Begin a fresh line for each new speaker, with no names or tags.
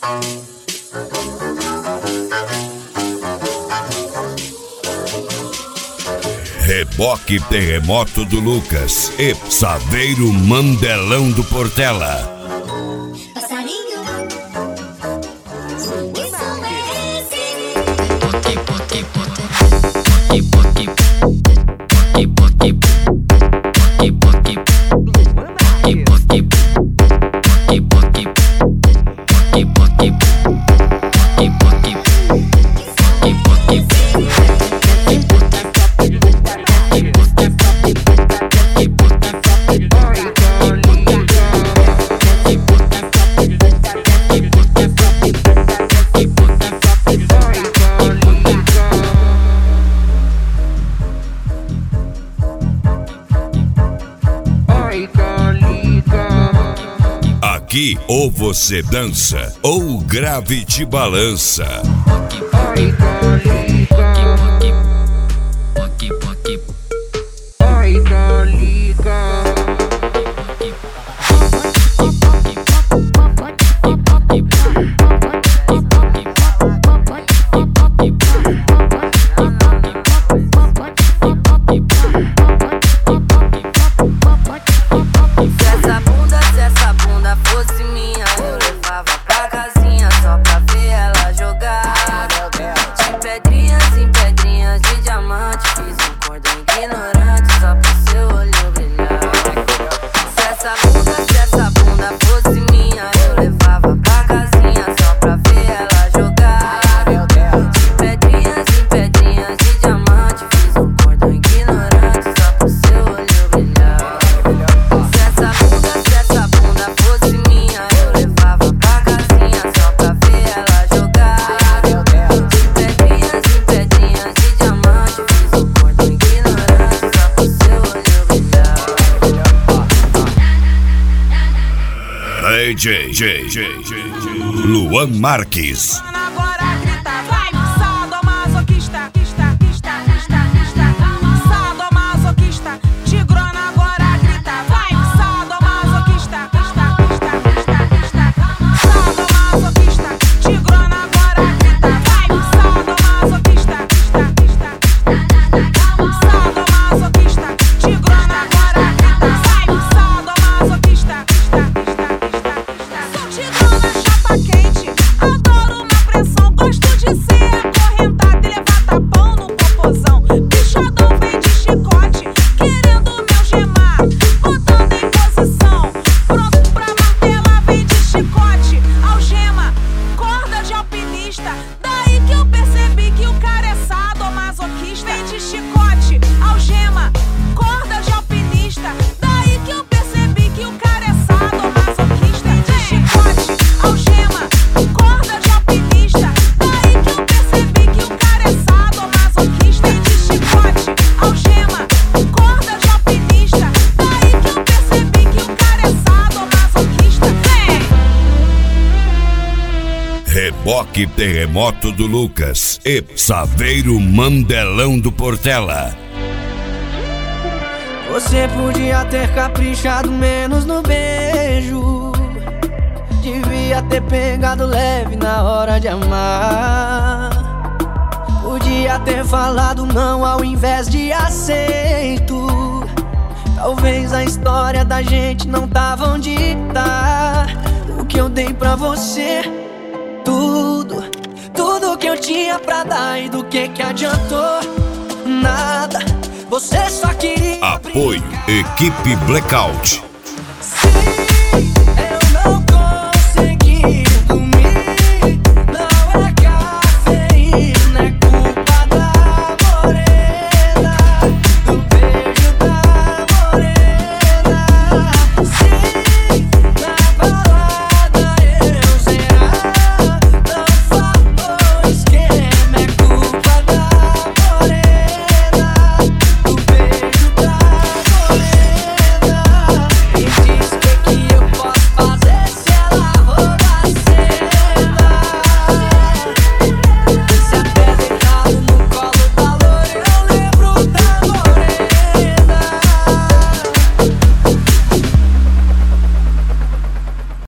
Reboque Terremoto do Lucas e Saveiro Mandelão do Portela. Aqui ou você dança ou o grave te balança. DJ Luan Marques. Reboque Terremoto do Lucas e Saveiro Mandelão do Portela.
Você podia ter caprichado menos no beijo, devia ter pegado leve na hora de amar. Podia ter falado não ao invés de aceito. Talvez a história da gente não tava onde tá. O que eu dei pra você, tudo que eu tinha pra dar, e do que adiantou? Nada, você só queria.
Apoio Equipe Blackout.